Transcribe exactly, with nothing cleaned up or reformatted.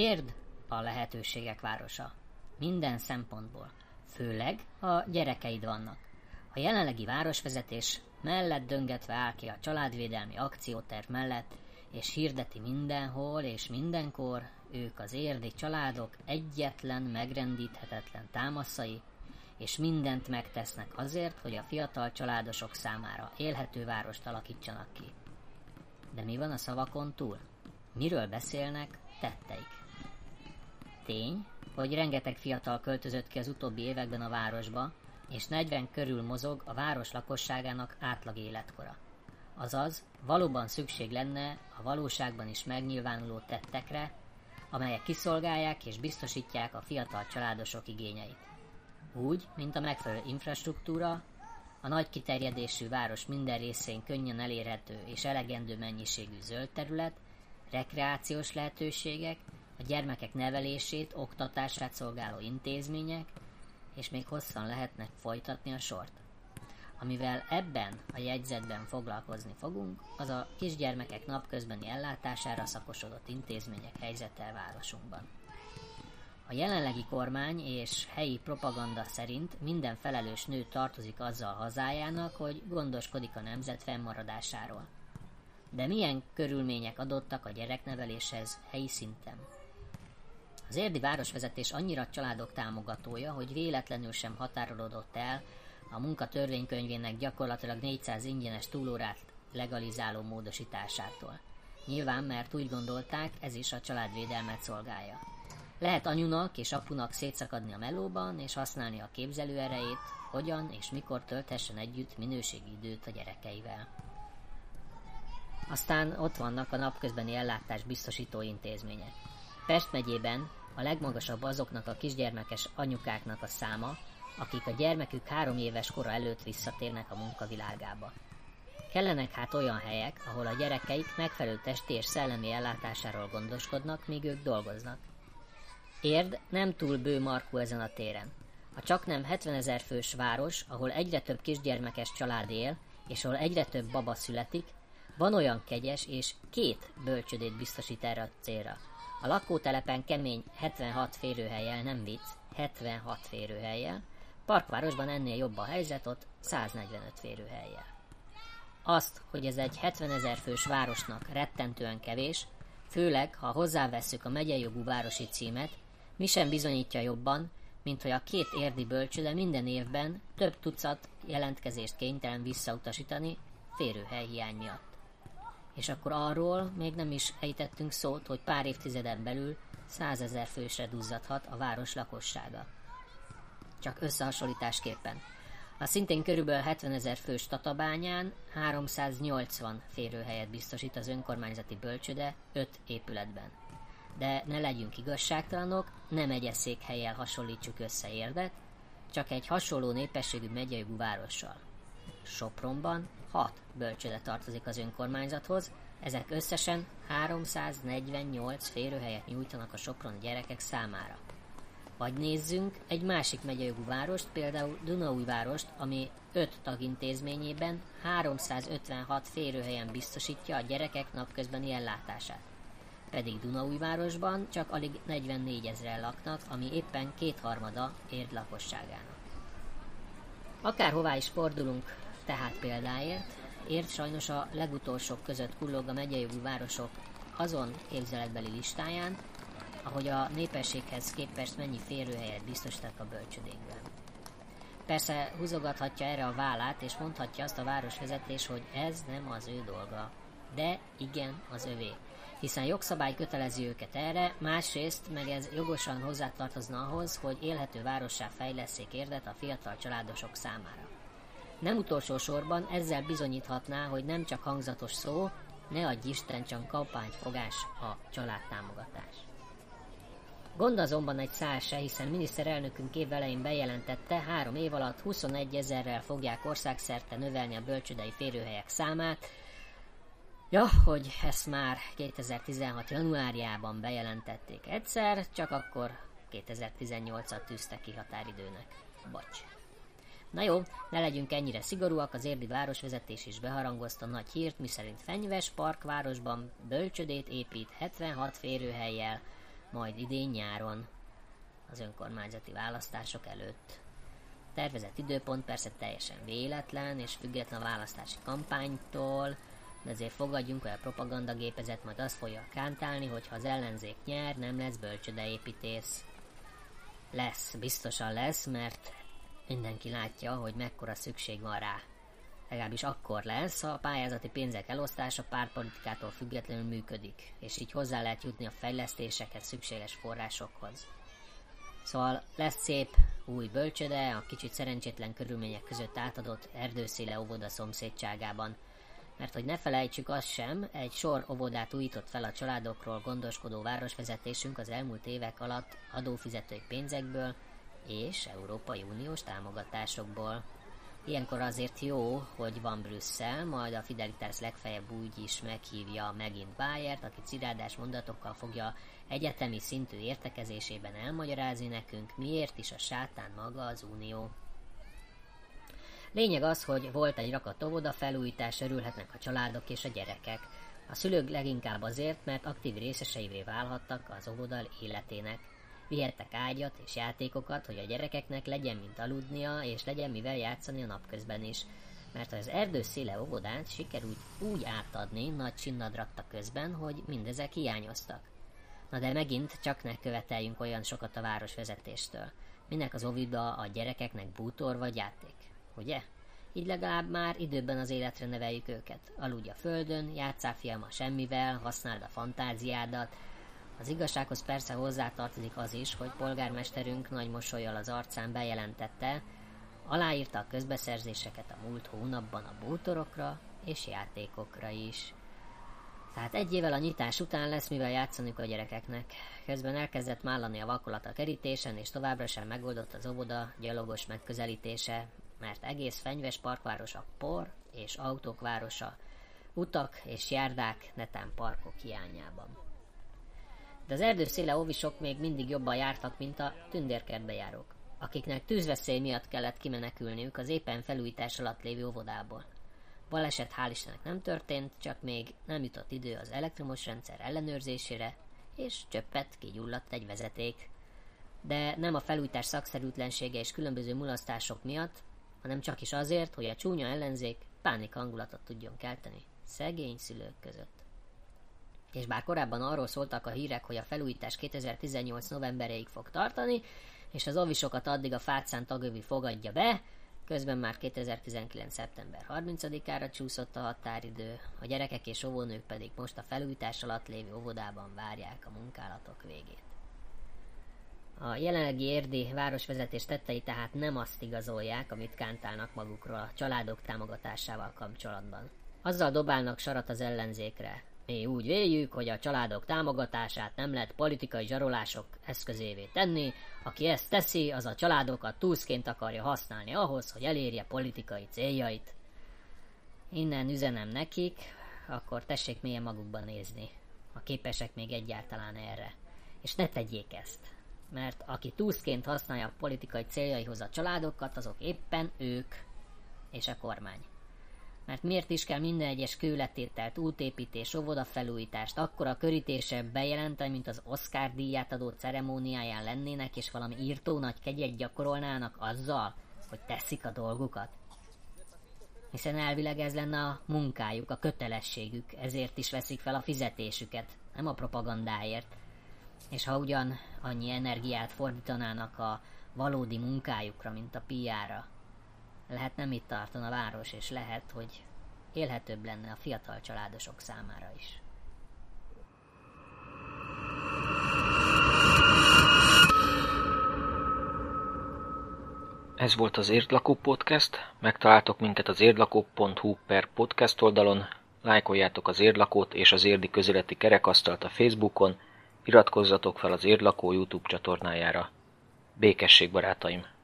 Érd a lehetőségek városa. Minden szempontból. Főleg, ha gyerekeid vannak. A jelenlegi városvezetés mellett döngetve áll ki a családvédelmi akcióterv mellett, és hirdeti mindenhol és mindenkor, ők az érdi családok egyetlen megrendíthetetlen támaszai, és mindent megtesznek azért, hogy a fiatal családosok számára élhető várost alakítsanak ki. De mi van a szavakon túl? Miről beszélnek tetteik? Tény, hogy rengeteg fiatal költözött ki az utóbbi években a városba, és negyven körül mozog a város lakosságának átlag életkora. Azaz, valóban szükség lenne a valóságban is megnyilvánuló tettekre, amelyek kiszolgálják és biztosítják a fiatal családosok igényeit. Úgy, mint a megfelelő infrastruktúra, a nagy kiterjedésű város minden részén könnyen elérhető és elegendő mennyiségű zöld terület, rekreációs lehetőségek, a gyermekek nevelését, oktatását szolgáló intézmények, és még hosszan lehetne folytatni a sort. Amivel ebben a jegyzetben foglalkozni fogunk, az a kisgyermekek napközbeni ellátására szakosodott intézmények helyzete a városunkban. A jelenlegi kormány és helyi propaganda szerint minden felelős nő tartozik azzal hazájának, hogy gondoskodik a nemzet fennmaradásáról. De milyen körülmények adottak a gyerekneveléshez helyi szinten? Az érdi városvezetés annyira családok támogatója, hogy véletlenül sem határolódott el a munka törvénykönyvének gyakorlatilag négyszáz ingyenes túlórát legalizáló módosításától. Nyilván, mert úgy gondolták, ez is a családvédelmet szolgálja. Lehet anyunak és apunak szétszakadni a melóban, és használni a képzelőerejét, hogyan és mikor tölthessen együtt minőségi időt a gyerekeivel. Aztán ott vannak a napközbeni ellátás biztosító intézmények. Pest megyében a legmagasabb azoknak a kisgyermekes anyukáknak a száma, akik a gyermekük három éves kora előtt visszatérnek a munkavilágába. Kellenek hát olyan helyek, ahol a gyerekeik megfelelő testi és szellemi ellátásáról gondoskodnak, míg ők dolgoznak. Érd nem túl bő markú ezen a téren. A csaknem hetvenezer fős város, ahol egyre több kisgyermekes család él, és ahol egyre több baba születik, van olyan kegyes, és két bölcsödét biztosít erre a célra. A lakótelepen kemény hetvenhat férőhellyel, nem vicc, hetvenhat férőhellyel, Parkvárosban ennél jobb a helyzet, ott száznegyvenöt férőhellyel. Azt, hogy ez egy hetvenezer fős városnak rettentően kevés, főleg, ha hozzávesszük a megyei jogú városi címet, mi sem bizonyítja jobban, mint hogy a két érdi bölcsőde minden évben több tucat jelentkezést kénytelen visszautasítani férőhely hiány miatt. És akkor arról még nem is ejtettünk szót, hogy pár évtizeden belül százezer fősre duzzadhat a város lakossága. Csak összehasonlításképpen. A szintén körülbelül hetvenezer fős Tatabányán háromszáznyolcvan férőhelyet biztosít az önkormányzati bölcsőde öt épületben. De ne legyünk igazságtalanok, nem megyeszékhellyel hasonlítsuk össze Érdet, csak egy hasonló népességű megyei várossal. Sopronban hat bölcsőde tartozik az önkormányzathoz, ezek összesen háromszáznegyvennyolc férőhelyet nyújtanak a soproni gyerekek számára. Vagy nézzünk egy másik megyejogú várost, például Dunaújvárost, ami öt tagintézményében háromszázötvenhat férőhelyen biztosítja a gyerekek napközbeni ellátását. Pedig Dunaújvárosban csak alig negyvennégyezer laknak, ami éppen kétharmada Érd lakosságának. Akárhová is fordulunk tehát példáért, Érd sajnos a legutolsók között kullog a megyejogú városok azon képzeletbeli listáján, ahogy a népességhez képest mennyi férőhelyet biztosítanak a bölcsödékben. Persze húzogathatja erre a vállát, és mondhatja azt a városvezetés, hogy ez nem az ő dolga. De igen, az övé. Hiszen jogszabály kötelezi őket erre, másrészt meg ez jogosan hozzátartozna ahhoz, hogy élhető várossá fejlesszék Érdet a fiatal családosok számára. Nem utolsó sorban ezzel bizonyíthatná, hogy nem csak hangzatos szó, ne adj Isten, csak kampányfogás a családtámogatás. Gond azonban egy szál se, hiszen miniszterelnökünk év elején bejelentette, három év alatt huszonegyezerrel fogják országszerte növelni a bölcsődei férőhelyek számát. Ja, hogy ezt már kétezer-tizenhat januárjában bejelentették egyszer, csak akkor kétezer-tizennyolcat tűzte ki határidőnek. Bocs. Na jó, ne legyünk ennyire szigorúak, az érdi városvezetés is beharangozta nagy hírt, miszerint Fenyves Parkvárosban bölcsödét épít hetvenhat férőhellyel, majd idén nyáron, az önkormányzati választások előtt. A tervezett időpont persze teljesen véletlen és független a választási kampánytól, de azért fogadjunk, hogy a propagandagépezet majd azt fogja kántálni, hogy ha az ellenzék nyer, nem lesz bölcsödeépítész. Lesz, biztosan lesz, mert mindenki látja, hogy mekkora szükség van rá. Legalábbis akkor lesz, ha a pályázati pénzek elosztása pártpolitikától függetlenül működik, és így hozzá lehet jutni a fejlesztésekhez szükséges forrásokhoz. Szóval lesz szép új bölcsöde a kicsit szerencsétlen körülmények között átadott Erdőszéle óvoda szomszédságában, mert hogy ne felejtsük azt sem, egy sor óvodát újított fel a családokról gondoskodó városvezetésünk az elmúlt évek alatt adófizetői pénzekből és Európai Uniós támogatásokból. Ilyenkor azért jó, hogy van Brüsszel, majd a Fidelitas legfeljebb úgy is meghívja megint Bayert, aki cirádás mondatokkal fogja egyetemi szintű értekezésében elmagyarázni nekünk, miért is a sátán maga az Unió. Lényeg az, hogy volt egy rakat óvoda felújítás, örülhetnek a családok és a gyerekek. A szülők leginkább azért, mert aktív részeseivé válhattak az óvoda életének. Vihettek ágyat és játékokat, hogy a gyerekeknek legyen mint aludnia, és legyen mivel játszani a napközben is. Mert az Erdőszéle óvodát sikerült úgy átadni nagy csinnadratta közben, hogy mindezek hiányoztak. Na de megint csak ne követeljünk olyan sokat a városvezetéstől. Minek az óviba a gyerekeknek bútor vagy játék, ugye? Így legalább már időben az életre neveljük őket. Aludj a földön, játsszál fiam a semmivel, használd a fantáziádat. Az igazsághoz persze hozzátartozik az is, hogy polgármesterünk nagy mosollyal az arcán bejelentette, aláírta a közbeszerzéseket a múlt hónapban a bútorokra és játékokra is. Tehát egy évvel a nyitás után lesz mivel játszaniuk a gyerekeknek. Közben elkezdett mállani a vakolat a kerítésen, és továbbra sem megoldott az óvoda gyalogos megközelítése, mert egész fenyves parkvárosa por és autók városa, utak és járdák, netán parkok hiányában. De az Erdőszéle óvisok még mindig jobban jártak, mint a tündérkertbe járók, akiknek tűzveszély miatt kellett kimenekülniük az éppen felújítás alatt lévő óvodából. Baleset hál' Istennek nem történt, csak még nem jutott idő az elektromos rendszer ellenőrzésére, és csöppet kigyulladt egy vezeték. De nem a felújítás szakszerűtlensége és különböző mulasztások miatt, hanem csak is azért, hogy a csúnya ellenzék pánik hangulatot tudjon kelteni szegény szülők között. És bár korábban arról szóltak a hírek, hogy a felújítás kétezer-tizennyolc novemberéig fog tartani, és az óvisokat addig a Fácán tagövi fogadja be, közben már kétezer-tizenkilenc szeptember harmincadikára csúszott a határidő, a gyerekek és óvónők pedig most a felújítás alatt lévő óvodában várják a munkálatok végét. A jelenlegi érdi városvezetés tettei tehát nem azt igazolják, amit kántálnak magukról a családok támogatásával kapcsolatban. Azzal dobálnak sarat az ellenzékre. Mi úgy véljük, hogy a családok támogatását nem lehet politikai zsarolások eszközévé tenni, aki ezt teszi, az a családokat túszként akarja használni ahhoz, hogy elérje politikai céljait. Innen üzenem nekik, akkor tessék mélyen magukban nézni, ha képesek még egyáltalán erre. És ne tegyék ezt, mert aki túszként használja a politikai céljaihoz a családokat, azok éppen ők és a kormány. Mert miért is kell minden egyes kőletételt, útépítés, óvodafelújítást akkora körítésre bejelenteni, mint az Oscar díját adó ceremóniáján lennének, és valami írtó nagy kegyet gyakorolnának azzal, hogy teszik a dolgukat? Hiszen elvileg ez lenne a munkájuk, a kötelességük, ezért is veszik fel a fizetésüket, nem a propagandáért. És ha ugyan annyi energiát fordítanának a valódi munkájukra, mint a pé er-ra, lehet nem itt tartana a város, és lehet, hogy élhetőbb lenne a fiatal családosok számára is. Ez volt az Érdlakó Podcast, megtaláltok minket az érdlakó pont hu per podcast oldalon, lájkoljátok az Érdlakót és az Érdi Közéleti Kerekasztalt a Facebookon, iratkozzatok fel az Érdlakó YouTube csatornájára. Békesség, barátaim!